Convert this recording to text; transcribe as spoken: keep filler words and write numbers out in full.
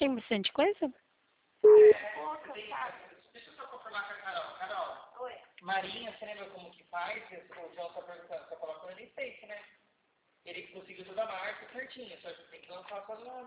Tem bastante coisa? Pouca, sabe? Deixa eu só confirmar com a Carol. Carol, Oi. Marinha, você lembra como que faz? O João tá perguntando, você coloca no Face, né? Ele conseguiu toda a marca certinho, só que tem que lançar só no